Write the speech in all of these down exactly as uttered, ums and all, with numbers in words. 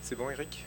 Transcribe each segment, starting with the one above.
C'est bon, Eric?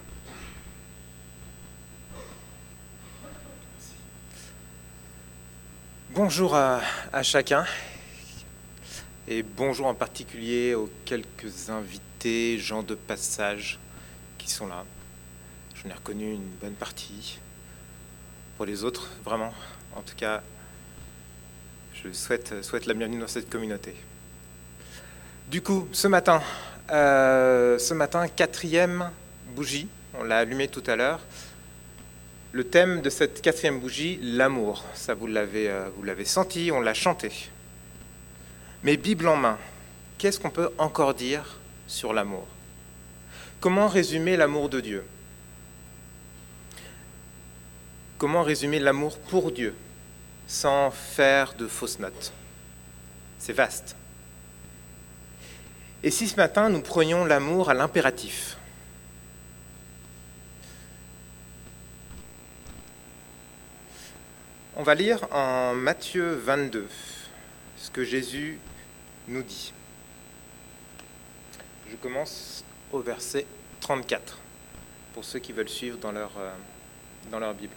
Bonjour à, à chacun, et bonjour en particulier aux quelques invités, gens de passage qui sont là. J'en ai reconnu une bonne partie. Pour les autres, vraiment, en tout cas, je souhaite, souhaite la bienvenue dans cette communauté. Du coup, ce matin, euh, ce matin, quatrième bougie, on l'a allumée tout à l'heure. Le thème de cette quatrième bougie, l'amour. Ça, vous l'avez, euh, vous l'avez senti, on l'a chanté. Mais Bible en main, qu'est-ce qu'on peut encore dire sur l'amour? Comment résumer l'amour de Dieu? Comment résumer l'amour pour Dieu, sans faire de fausses notes? C'est vaste. Et si ce matin, nous prenions l'amour à l'impératif? On va lire en Matthieu vingt-deux ce que Jésus nous dit. Je commence au verset trente-quatre, pour ceux qui veulent suivre dans leur, euh, dans leur Bible.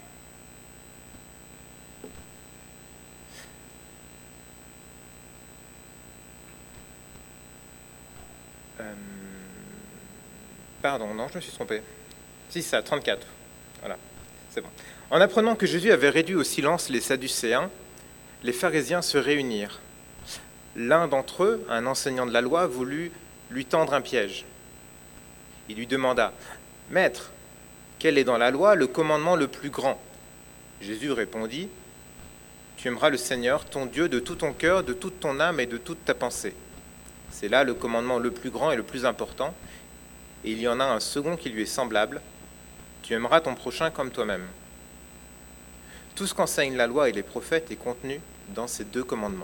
Euh, pardon, non, je me suis trompé. Si, ça, trente-quatre. Voilà, c'est bon. En apprenant que Jésus avait réduit au silence les Sadducéens, les pharisiens se réunirent. L'un d'entre eux, un enseignant de la loi, voulut lui tendre un piège. Il lui demanda : « Maître, quel est dans la loi le commandement le plus grand ?» Jésus répondit : « Tu aimeras le Seigneur, ton Dieu, de tout ton cœur, de toute ton âme et de toute ta pensée. C'est là le commandement le plus grand et le plus important. Et il y en a un second qui lui est semblable. Tu aimeras ton prochain comme toi-même. » Tout ce qu'enseignent la loi et les prophètes est contenu dans ces deux commandements.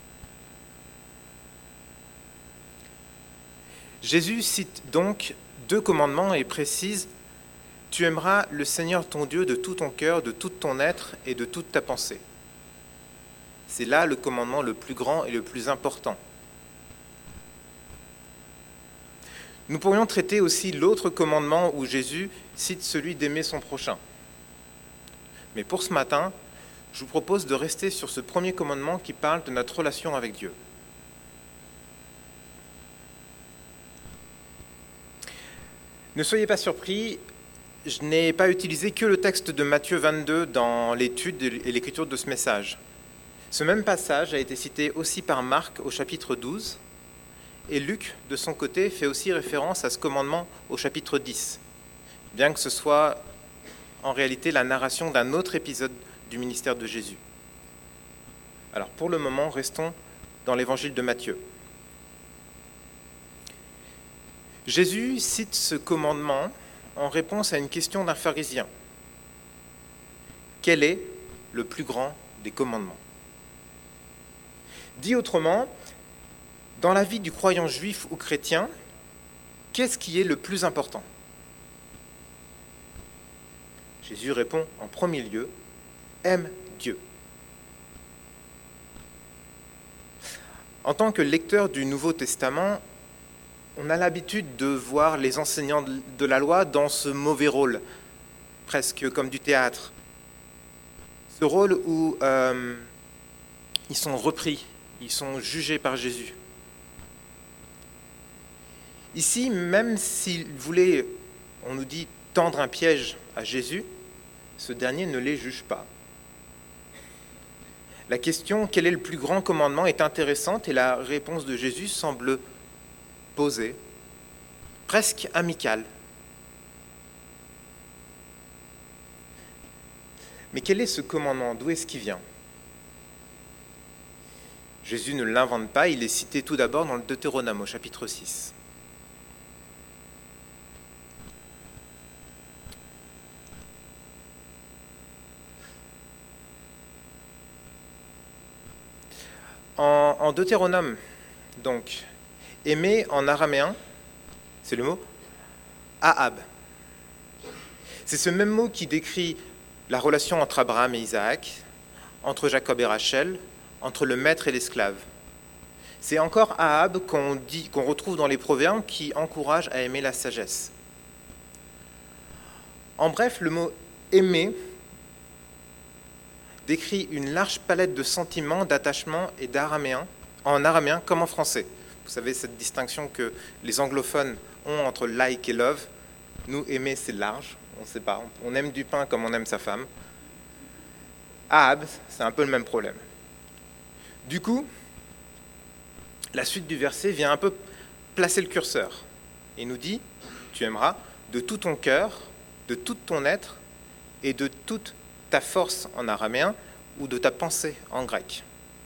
Jésus cite donc deux commandements et précise : « Tu aimeras le Seigneur ton Dieu de tout ton cœur, de tout ton être et de toute ta pensée. » C'est là le commandement le plus grand et le plus important. Nous pourrions traiter aussi l'autre commandement où Jésus cite celui d'aimer son prochain. Mais pour ce matin, je vous propose de rester sur ce premier commandement qui parle de notre relation avec Dieu. Ne soyez pas surpris, je n'ai pas utilisé que le texte de Matthieu vingt-deux dans l'étude et l'écriture de ce message. Ce même passage a été cité aussi par Marc au chapitre douze, et Luc, de son côté, fait aussi référence à ce commandement au chapitre dix, bien que ce soit en réalité la narration d'un autre épisode du ministère de Jésus. Alors pour le moment, restons dans l'évangile de Matthieu. Jésus cite ce commandement en réponse à une question d'un pharisien. Quel est le plus grand des commandements ? Dit autrement, dans la vie du croyant juif ou chrétien, qu'est-ce qui est le plus important ? Jésus répond en premier lieu, aime Dieu. En tant que lecteur du Nouveau Testament, on a l'habitude de voir les enseignants de la loi dans ce mauvais rôle, presque comme du théâtre. Ce rôle où euh, ils sont repris, ils sont jugés par Jésus. Ici, même s'il voulait, on nous dit, tendre un piège à Jésus, ce dernier ne les juge pas. La question « quel est le plus grand commandement ?» est intéressante et la réponse de Jésus semble posée, presque amicale. Mais quel est ce commandement? D'où est-ce qu'il vient? Jésus ne l'invente pas, il est cité tout d'abord dans le Deutéronome au chapitre six. En, en Deutéronome, donc, aimer en araméen, c'est le mot Ahab. C'est ce même mot qui décrit la relation entre Abraham et Isaac, entre Jacob et Rachel, entre le maître et l'esclave. C'est encore Ahab qu'on dit, qu'on retrouve dans les Proverbes qui encourage à aimer la sagesse. En bref, le mot « aimer » décrit une large palette de sentiments, d'attachement et d'araméen, en araméen comme en français. Vous savez, cette distinction que les anglophones ont entre « like » et « love ». Nous, aimer, c'est large, on ne sait pas. On aime du pain comme on aime sa femme. Ahab, c'est un peu le même problème. Du coup, la suite du verset vient un peu placer le curseur. Il nous dit « Tu aimeras de tout ton cœur, de tout ton être et de toute ta force en araméen ou de ta pensée en grec. »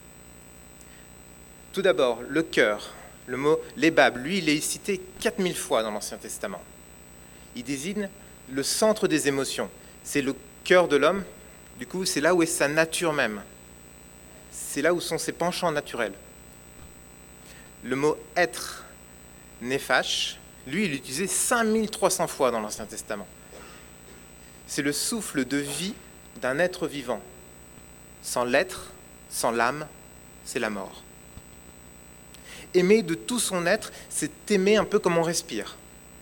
Tout d'abord, le cœur, le mot « lébab », lui, il est cité quatre mille fois dans l'Ancien Testament. Il désigne le centre des émotions. C'est le cœur de l'homme, du coup, c'est là où est sa nature même. C'est là où sont ses penchants naturels. Le mot « être », néphash, lui, il est utilisé cinq mille trois cents fois dans l'Ancien Testament. C'est le souffle de vie d'un être vivant. Sans l'être, sans l'âme, c'est la mort. Aimer de tout son être, c'est aimer un peu comme on respire.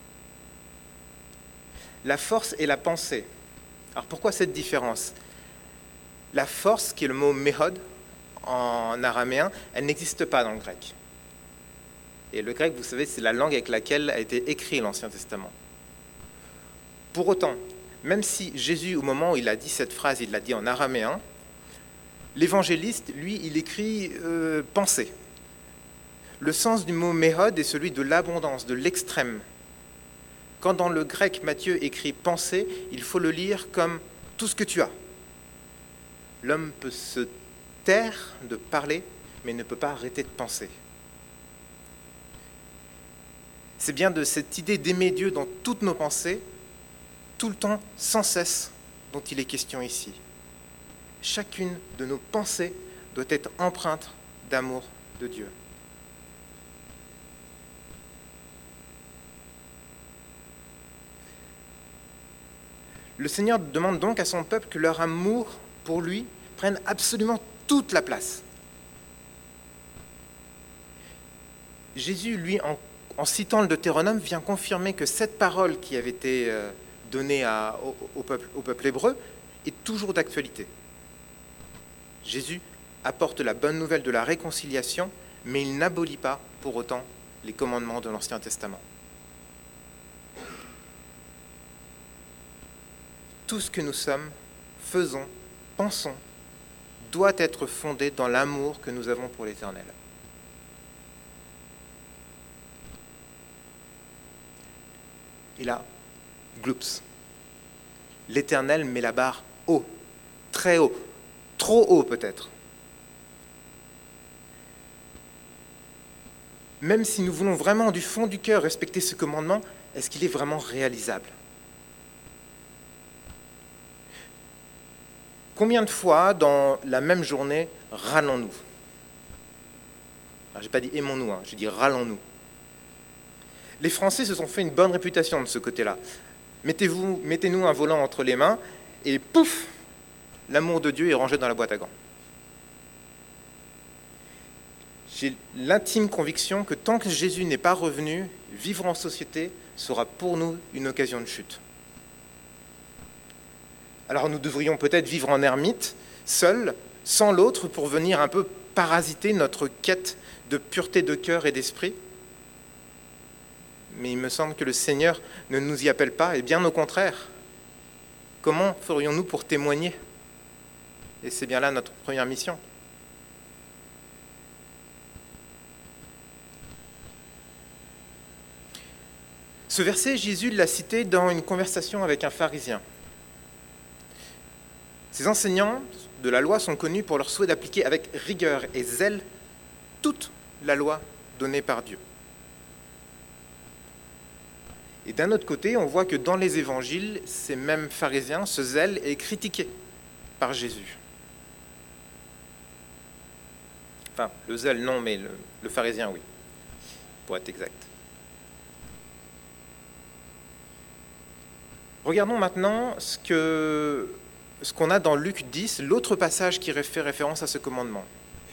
La force et la pensée. Alors pourquoi cette différence ? La force, qui est le mot méhod en araméen, elle n'existe pas dans le grec. Et le grec, vous savez, c'est la langue avec laquelle a été écrit l'Ancien Testament. Pour autant, même si Jésus, au moment où il a dit cette phrase, il l'a dit en araméen, l'évangéliste, lui, il écrit euh, « pensée ». Le sens du mot « méhod » est celui de l'abondance, de l'extrême. Quand dans le grec, Matthieu écrit « pensée », il faut le lire comme « tout ce que tu as ». L'homme peut se taire de parler, mais ne peut pas arrêter de penser. C'est bien de cette idée d'aimer Dieu dans toutes nos pensées, tout le temps, sans cesse, dont il est question ici. Chacune de nos pensées doit être empreinte d'amour de Dieu. Le Seigneur demande donc à son peuple que leur amour pour lui prenne absolument toute la place. Jésus, lui, en, en citant le Deutéronome, vient confirmer que cette parole qui avait été euh, donnée à, au, au, peuple, au peuple hébreu est toujours d'actualité. Jésus apporte la bonne nouvelle de la réconciliation, mais il n'abolit pas pour autant les commandements de l'Ancien Testament. Tout ce que nous sommes, faisons, pensons, doit être fondé dans l'amour que nous avons pour l'Éternel. Et là, gloups, l'Éternel met la barre haut, très haut, trop haut peut-être. Même si nous voulons vraiment du fond du cœur respecter ce commandement, est-ce qu'il est vraiment réalisable ? Combien de fois dans la même journée râlons-nous ? Je n'ai pas dit aimons-nous, hein, j'ai dit râlons-nous. Les Français se sont fait une bonne réputation de ce côté-là. Mettez-vous, mettez-nous un volant entre les mains et pouf, l'amour de Dieu est rangé dans la boîte à gants. J'ai l'intime conviction que tant que Jésus n'est pas revenu, vivre en société sera pour nous une occasion de chute. Alors nous devrions peut-être vivre en ermite, seuls, sans l'autre, pour venir un peu parasiter notre quête de pureté de cœur et d'esprit. Mais il me semble que le Seigneur ne nous y appelle pas, et bien au contraire. Comment ferions-nous pour témoigner ? Et c'est bien là notre première mission. Ce verset, Jésus l'a cité dans une conversation avec un pharisien. Ces enseignants de la loi sont connus pour leur souhait d'appliquer avec rigueur et zèle toute la loi donnée par Dieu. Et d'un autre côté, on voit que dans les évangiles, ces mêmes pharisiens, ce zèle est critiqué par Jésus. Enfin, le zèle non, mais le, le pharisien oui, pour être exact. Regardons maintenant ce que... ce qu'on a dans Luc dix, l'autre passage qui fait référence à ce commandement.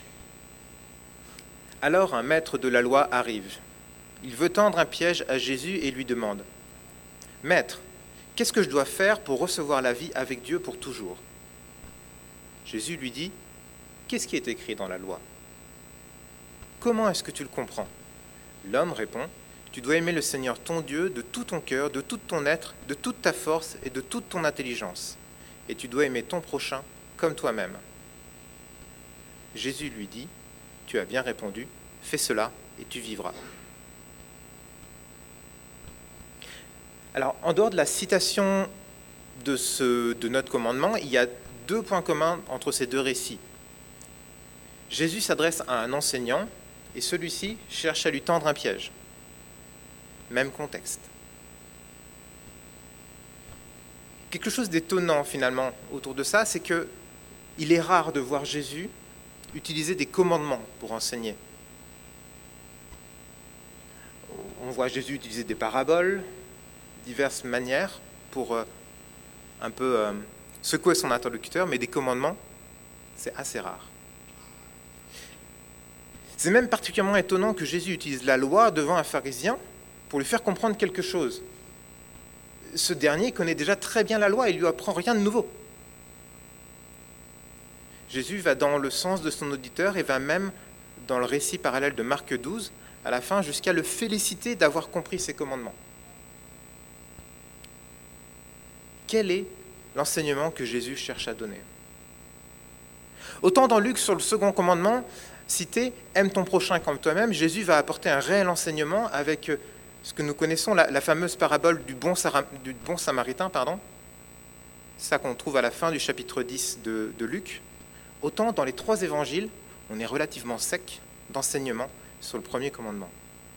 Alors un maître de la loi arrive. Il veut tendre un piège à Jésus et lui demande « Maître, qu'est-ce que je dois faire pour recevoir la vie avec Dieu pour toujours ? Jésus lui dit, qu'est-ce qui est écrit dans la loi ? Comment est-ce que tu le comprends ? L'homme répond, tu dois aimer le Seigneur ton Dieu de tout ton cœur, de tout ton être, de toute ta force et de toute ton intelligence. Et tu dois aimer ton prochain comme toi-même. Jésus lui dit, tu as bien répondu, fais cela et tu vivras. Alors, en dehors de la citation de, ce, de notre commandement, il y a deux points communs entre ces deux récits. Jésus s'adresse à un enseignant et celui-ci cherche à lui tendre un piège. Même contexte. Quelque chose d'étonnant finalement autour de ça, c'est que il est rare de voir Jésus utiliser des commandements pour enseigner. On voit Jésus utiliser des paraboles, diverses manières pour euh, un peu euh, secouer son interlocuteur, mais des commandements, c'est assez rare. C'est même particulièrement étonnant que Jésus utilise la loi devant un pharisien pour lui faire comprendre quelque chose. Ce dernier connaît déjà très bien la loi et ne lui apprend rien de nouveau. Jésus va dans le sens de son auditeur et va même, dans le récit parallèle de Marc douze, à la fin, jusqu'à le féliciter d'avoir compris ses commandements. Quel est l'enseignement que Jésus cherche à donner ? Autant dans Luc, sur le second commandement, cité « Aime ton prochain comme toi-même », Jésus va apporter un réel enseignement avec ce que nous connaissons, la, la fameuse parabole du bon, Sara, du bon samaritain, pardon, ça qu'on trouve à la fin du chapitre dix de, de Luc. Autant dans les trois évangiles, on est relativement sec d'enseignement sur le premier commandement.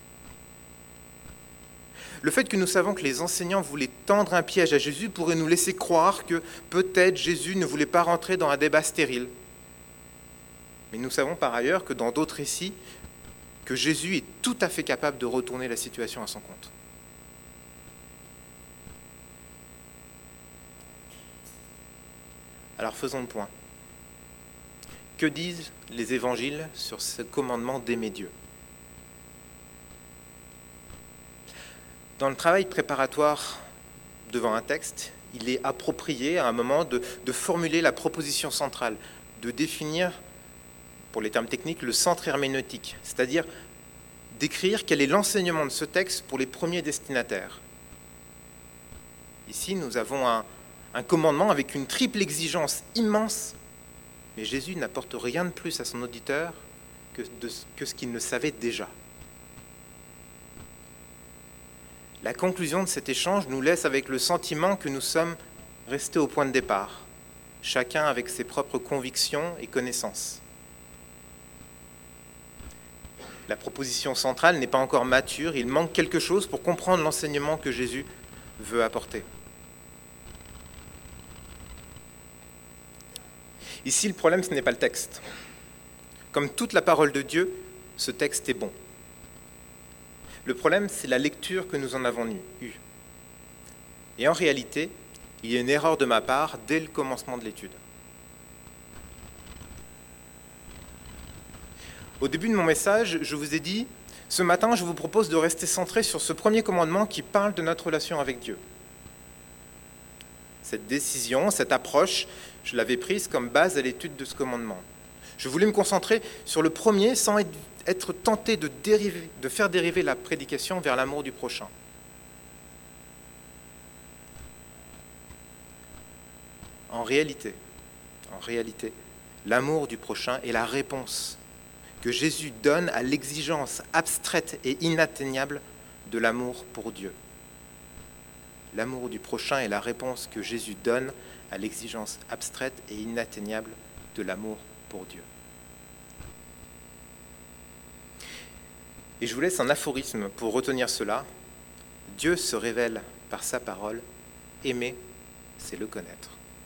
Le fait que nous savons que les enseignants voulaient tendre un piège à Jésus pourrait nous laisser croire que peut-être Jésus ne voulait pas rentrer dans un débat stérile. Mais nous savons par ailleurs que dans d'autres récits, que Jésus est tout à fait capable de retourner la situation à son compte. Alors faisons le point. Que disent les évangiles sur ce commandement d'aimer Dieu ? Dans le travail préparatoire devant un texte, il est approprié à un moment de, de formuler la proposition centrale, de définir, pour les termes techniques, le centre herméneutique, c'est-à-dire d'écrire quel est l'enseignement de ce texte pour les premiers destinataires. Ici, nous avons un, un commandement avec une triple exigence immense, mais Jésus n'apporte rien de plus à son auditeur que, de, que ce qu'il ne savait déjà. La conclusion de cet échange nous laisse avec le sentiment que nous sommes restés au point de départ, chacun avec ses propres convictions et connaissances. La proposition centrale n'est pas encore mature, il manque quelque chose pour comprendre l'enseignement que Jésus veut apporter. Ici, le problème, ce n'est pas le texte. Comme toute la parole de Dieu, ce texte est bon. Le problème, c'est la lecture que nous en avons eue. Et en réalité, il y a une erreur de ma part dès le commencement de l'étude. Au début de mon message, je vous ai dit, ce matin, je vous propose de rester centré sur ce premier commandement qui parle de notre relation avec Dieu. Cette décision, cette approche, je l'avais prise comme base à l'étude de ce commandement. Je voulais me concentrer sur le premier sans être être tenté de, dériver, de faire dériver la prédication vers l'amour du prochain. En réalité, en réalité, l'amour du prochain est la réponse que Jésus donne à l'exigence abstraite et inatteignable de l'amour pour Dieu. L'amour du prochain est la réponse que Jésus donne à l'exigence abstraite et inatteignable de l'amour pour Dieu. Et je vous laisse un aphorisme pour retenir cela. Dieu se révèle par sa parole. Aimer, c'est le connaître.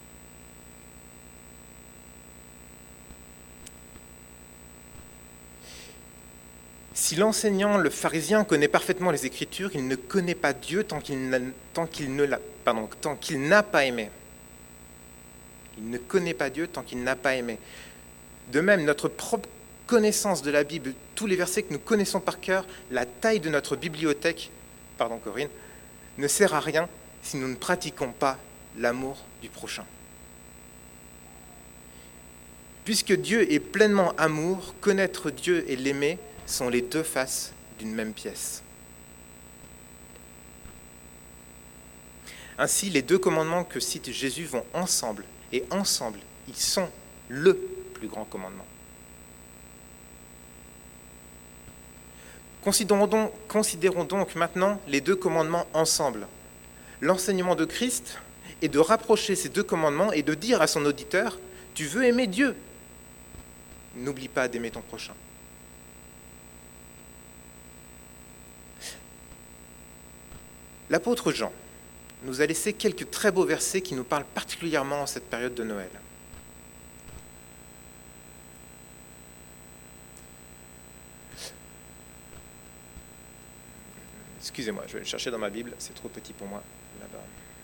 Si l'enseignant, le pharisien, connaît parfaitement les Écritures, il ne connaît pas Dieu tant qu'il n'a, tant qu'il ne l'a, pardon, tant qu'il n'a pas aimé. Il ne connaît pas Dieu tant qu'il n'a pas aimé. De même, notre propre connaissance de la Bible, tous les versets que nous connaissons par cœur, la taille de notre bibliothèque, pardon Corinne, ne sert à rien si nous ne pratiquons pas l'amour du prochain. Puisque Dieu est pleinement amour, connaître Dieu et l'aimer sont les deux faces d'une même pièce. Ainsi, les deux commandements que cite Jésus vont ensemble, et ensemble, ils sont le plus grand commandement. Considérons donc, considérons donc maintenant les deux commandements ensemble. L'enseignement de Christ est de rapprocher ces deux commandements et de dire à son auditeur, « Tu veux aimer Dieu, n'oublie pas d'aimer ton prochain. » L'apôtre Jean nous a laissé quelques très beaux versets qui nous parlent particulièrement en cette période de Noël. Excusez-moi, je vais le chercher dans ma Bible, c'est trop petit pour moi, là-bas.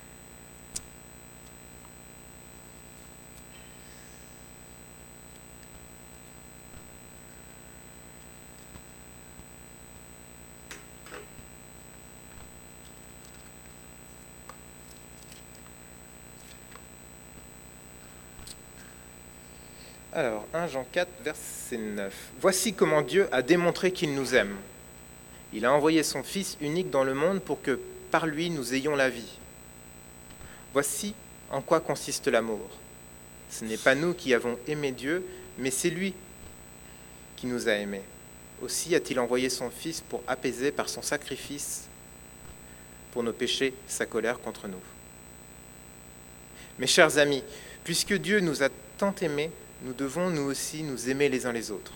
Alors, premier Jean quatre, verset neuf. « Voici comment Dieu a démontré qu'il nous aime. Il a envoyé son Fils unique dans le monde pour que par lui nous ayons la vie. Voici en quoi consiste l'amour. Ce n'est pas nous qui avons aimé Dieu, mais c'est lui qui nous a aimés. Aussi a-t-il envoyé son Fils pour apaiser par son sacrifice pour nos péchés sa colère contre nous. Mes chers amis, puisque Dieu nous a tant aimés, nous devons nous aussi nous aimer les uns les autres.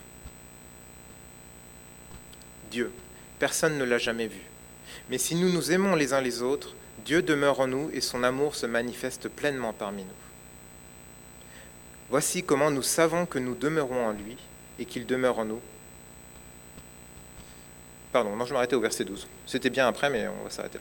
Dieu, personne ne l'a jamais vu. Mais si nous nous aimons les uns les autres, Dieu demeure en nous et son amour se manifeste pleinement parmi nous. Voici comment nous savons que nous demeurons en lui et qu'il demeure en nous. Pardon, non, je m'arrêtais au verset douze. C'était bien après, mais on va s'arrêter là.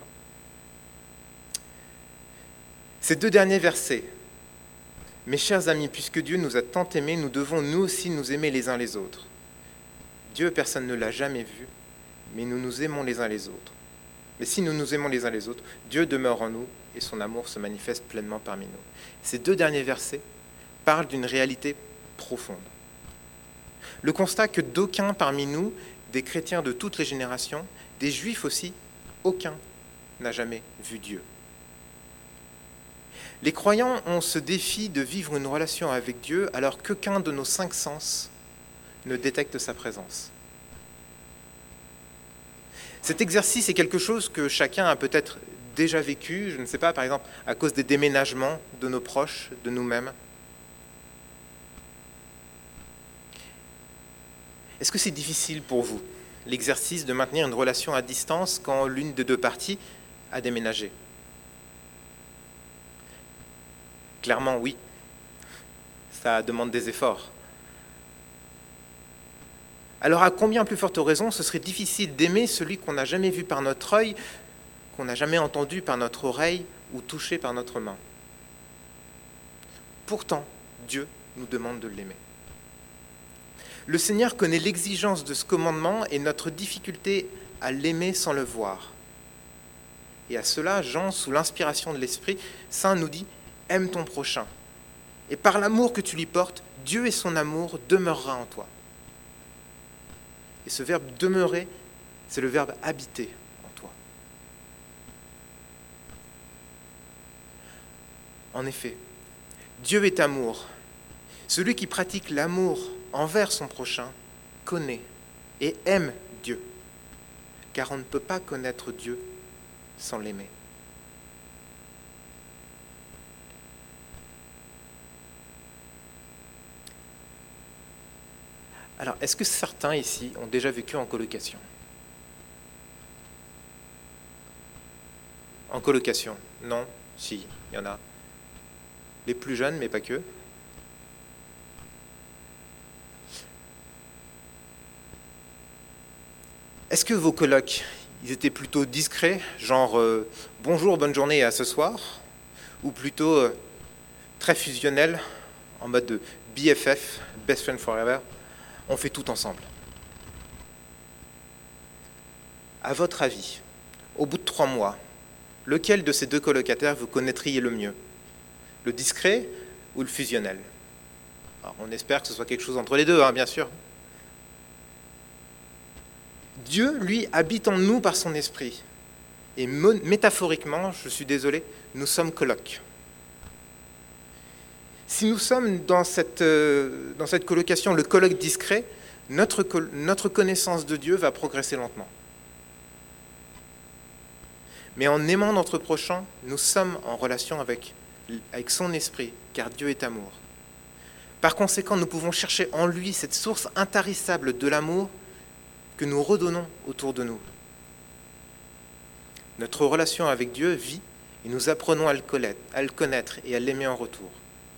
Ces deux derniers versets. Mes chers amis, puisque Dieu nous a tant aimés, nous devons nous aussi nous aimer les uns les autres. Dieu, personne ne l'a jamais vu, mais nous nous aimons les uns les autres. Mais si nous nous aimons les uns les autres, Dieu demeure en nous et son amour se manifeste pleinement parmi nous. Ces deux derniers versets parlent d'une réalité profonde. Le constat que d'aucuns parmi nous, des chrétiens de toutes les générations, des juifs aussi, aucun n'a jamais vu Dieu. Les croyants ont ce défi de vivre une relation avec Dieu alors qu'aucun de nos cinq sens ne détecte sa présence. Cet exercice est quelque chose que chacun a peut-être déjà vécu, je ne sais pas, par exemple, à cause des déménagements de nos proches, de nous-mêmes. Est-ce que c'est difficile pour vous, l'exercice de maintenir une relation à distance quand l'une des deux parties a déménagé ? Clairement, oui. Ça demande des efforts. Alors à combien plus forte raison ce serait difficile d'aimer celui qu'on n'a jamais vu par notre œil, qu'on n'a jamais entendu par notre oreille ou touché par notre main. Pourtant, Dieu nous demande de l'aimer. Le Seigneur connaît l'exigence de ce commandement et notre difficulté à l'aimer sans le voir. Et à cela, Jean, sous l'inspiration de l'Esprit Saint, nous dit « Aime ton prochain. Et par l'amour que tu lui portes, Dieu et son amour demeurera en toi. » Et ce verbe « demeurer », c'est le verbe « habiter » en toi. En effet, Dieu est amour. Celui qui pratique l'amour envers son prochain connaît et aime Dieu, car on ne peut pas connaître Dieu sans l'aimer. Alors, est-ce que certains ici ont déjà vécu en colocation ? En colocation ? Non ? Si, il y en a. Les plus jeunes, mais pas que. Est-ce que vos colocs, ils étaient plutôt discrets, genre euh, « bonjour, bonne journée et à ce soir », ou plutôt euh, très fusionnels, en mode de B F F, Best Friend Forever ? On fait tout ensemble. À votre avis, au bout de trois mois, lequel de ces deux colocataires vous connaîtriez le mieux? Le discret ou le fusionnel? Alors, on espère que ce soit quelque chose entre les deux, hein, bien sûr. Dieu, lui, habite en nous par son esprit. Et métaphoriquement, je suis désolé, nous sommes colocs. Si nous sommes dans cette, euh, dans cette colocation, le coloc discret, notre, notre connaissance de Dieu va progresser lentement. Mais en aimant notre prochain, nous sommes en relation avec, avec son esprit, car Dieu est amour. Par conséquent, nous pouvons chercher en lui cette source intarissable de l'amour que nous redonnons autour de nous. Notre relation avec Dieu vit et nous apprenons à le connaître, à le connaître et à l'aimer en retour.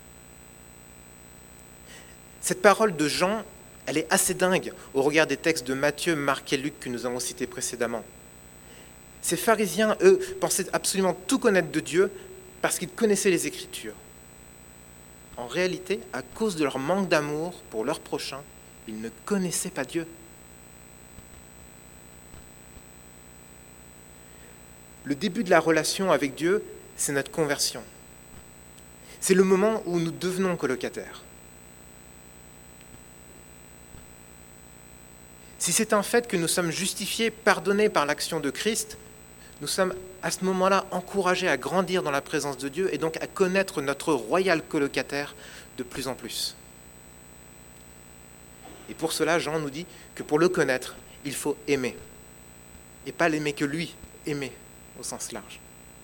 Cette parole de Jean, elle est assez dingue au regard des textes de Matthieu, Marc et Luc que nous avons cités précédemment. Ces pharisiens, eux, pensaient absolument tout connaître de Dieu parce qu'ils connaissaient les Écritures. En réalité, à cause de leur manque d'amour pour leur prochain, ils ne connaissaient pas Dieu. Le début de la relation avec Dieu, c'est notre conversion. C'est le moment où nous devenons colocataires. Si c'est un fait que nous sommes justifiés, pardonnés par l'action de Christ, nous sommes à ce moment-là encouragés à grandir dans la présence de Dieu et donc à connaître notre royal colocataire de plus en plus. Et pour cela, Jean nous dit que pour le connaître, il faut aimer. Et pas l'aimer que lui, aimer au sens large.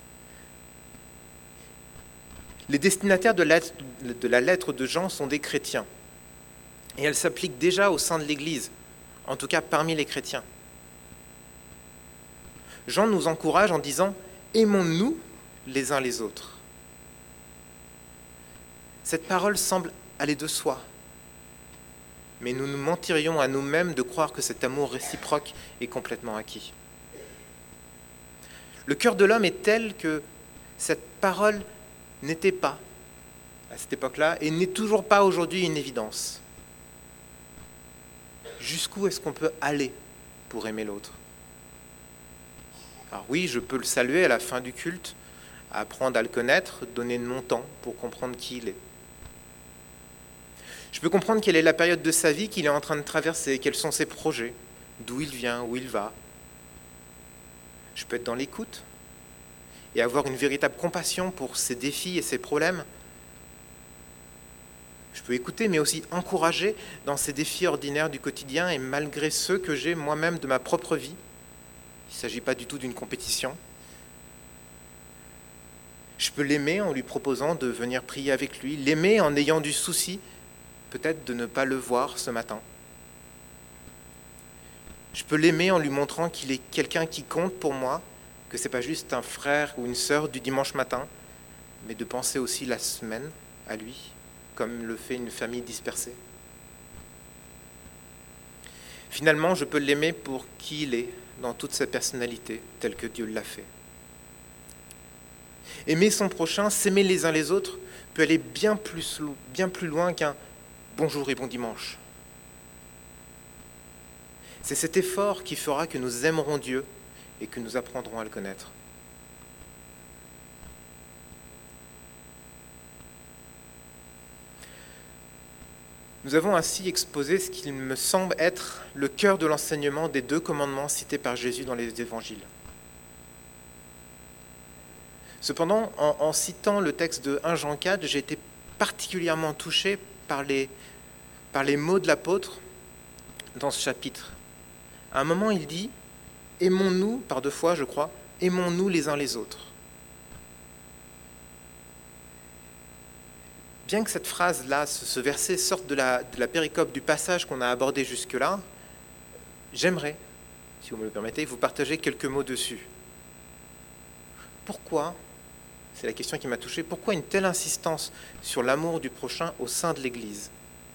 Les destinataires de la lettre de Jean sont des chrétiens. Et elle s'applique déjà au sein de l'Église, en tout cas parmi les chrétiens. Jean nous encourage en disant « Aimons-nous les uns les autres ». Cette parole semble aller de soi, mais nous nous mentirions à nous-mêmes de croire que cet amour réciproque est complètement acquis. Le cœur de l'homme est tel que cette parole n'était pas, à cette époque-là, et n'est toujours pas aujourd'hui une évidence. Jusqu'où est-ce qu'on peut aller pour aimer l'autre? Alors oui, je peux le saluer à la fin du culte, apprendre à le connaître, donner de mon temps pour comprendre qui il est. Je peux comprendre quelle est la période de sa vie qu'il est en train de traverser, quels sont ses projets, d'où il vient, où il va. Je peux être dans l'écoute et avoir une véritable compassion pour ses défis et ses problèmes. Je peux écouter, mais aussi encourager dans ces défis ordinaires du quotidien et malgré ceux que j'ai moi-même de ma propre vie. Il ne s'agit pas du tout d'une compétition. Je peux l'aimer en lui proposant de venir prier avec lui, l'aimer en ayant du souci, peut-être de ne pas le voir ce matin. Je peux l'aimer en lui montrant qu'il est quelqu'un qui compte pour moi, que ce n'est pas juste un frère ou une sœur du dimanche matin, mais de penser aussi la semaine à lui, comme le fait une famille dispersée. Finalement, je peux l'aimer pour qui il est, dans toute sa personnalité, telle que Dieu l'a fait. Aimer son prochain, s'aimer les uns les autres, peut aller bien plus, bien plus loin qu'un « bonjour et bon dimanche ». C'est cet effort qui fera que nous aimerons Dieu et que nous apprendrons à le connaître. Nous avons ainsi exposé ce qu'il me semble être le cœur de l'enseignement des deux commandements cités par Jésus dans les évangiles. Cependant, en, en citant le texte de premier Jean quatre, j'ai été particulièrement touché par les, par les mots de l'apôtre dans ce chapitre. À un moment, il dit « Aimons-nous », par deux fois, je crois, « aimons-nous les uns les autres ». Bien que cette phrase-là, ce verset, sorte de la, de la péricope du passage qu'on a abordé jusque-là, j'aimerais, si vous me le permettez, vous partager quelques mots dessus. Pourquoi, c'est la question qui m'a touché, pourquoi une telle insistance sur l'amour du prochain au sein de l'Église ?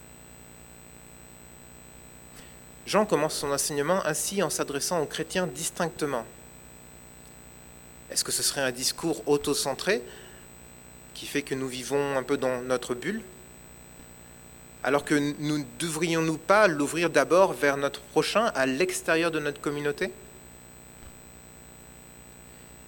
Jean commence son enseignement ainsi en s'adressant aux chrétiens distinctement. Est-ce que ce serait un discours autocentré qui fait que nous vivons un peu dans notre bulle, alors que nous ne devrions-nous pas l'ouvrir d'abord vers notre prochain, à l'extérieur de notre communauté ?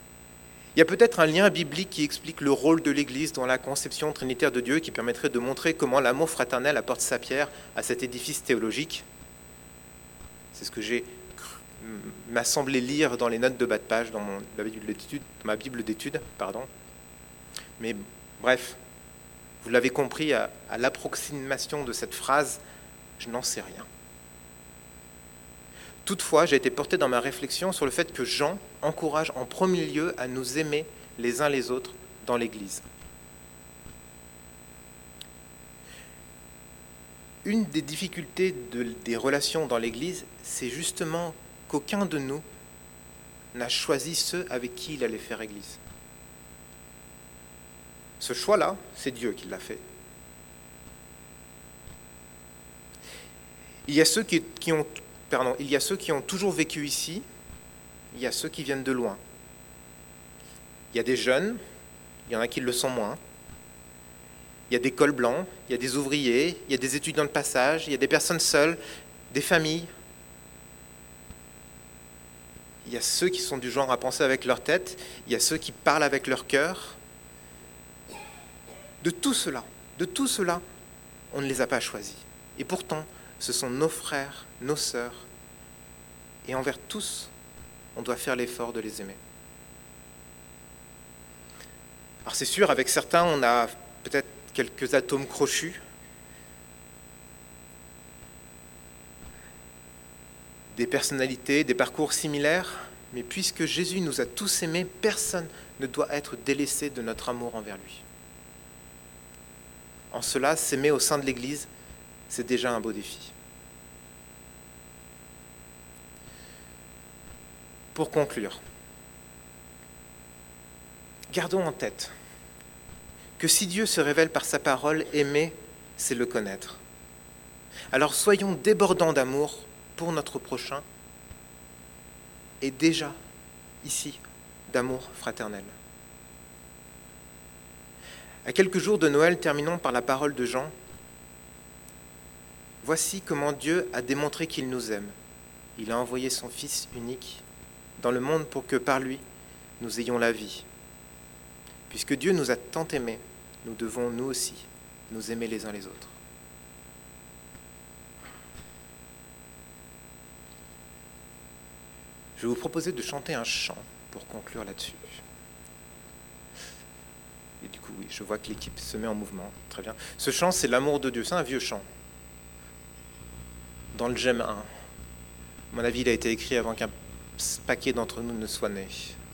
Il y a peut-être un lien biblique qui explique le rôle de l'Église dans la conception trinitaire de Dieu, qui permettrait de montrer comment l'amour fraternel apporte sa pierre à cet édifice théologique. C'est ce que j'ai m'a semblé lire dans les notes de bas de page, dans, mon, la Bible d'étude, dans ma Bible d'études. Pardon. Mais bref, vous l'avez compris, à, à l'approximation de cette phrase, je n'en sais rien. Toutefois, j'ai été porté dans ma réflexion sur le fait que Jean encourage en premier lieu à nous aimer les uns les autres dans l'Église. Une des difficultés de, des relations dans l'Église, c'est justement qu'aucun de nous n'a choisi ceux avec qui il allait faire Église. Ce choix-là, c'est Dieu qui l'a fait. Il y a ceux qui, qui ont, pardon, il y a ceux qui ont toujours vécu ici, il y a ceux qui viennent de loin. Il y a des jeunes, il y en a qui le sont moins. Il y a des cols blancs, il y a des ouvriers, il y a des étudiants de passage, il y a des personnes seules, des familles. Il y a ceux qui sont du genre à penser avec leur tête, il y a ceux qui parlent avec leur cœur. De tout cela, de tout cela, on ne les a pas choisis. Et pourtant, ce sont nos frères, nos sœurs. Et envers tous, on doit faire l'effort de les aimer. Alors c'est sûr, avec certains, on a peut-être quelques atomes crochus. Des personnalités, des parcours similaires. Mais puisque Jésus nous a tous aimés, personne ne doit être délaissé de notre amour envers lui. En cela, s'aimer au sein de l'Église, c'est déjà un beau défi. Pour conclure, gardons en tête que si Dieu se révèle par sa parole, aimer, c'est le connaître. Alors soyons débordants d'amour pour notre prochain et déjà, ici, d'amour fraternel. À quelques jours de Noël, terminons par la parole de Jean. Voici comment Dieu a démontré qu'il nous aime. Il a envoyé son Fils unique dans le monde pour que par lui, nous ayons la vie. Puisque Dieu nous a tant aimés, nous devons nous aussi nous aimer les uns les autres. Je vais vous proposer de chanter un chant pour conclure là-dessus. Et du coup, oui, je vois que l'équipe se met en mouvement. Très bien. Ce chant, c'est l'amour de Dieu. C'est un vieux chant. Dans le Gem un. À mon avis, il a été écrit avant qu'un paquet d'entre nous ne soit né.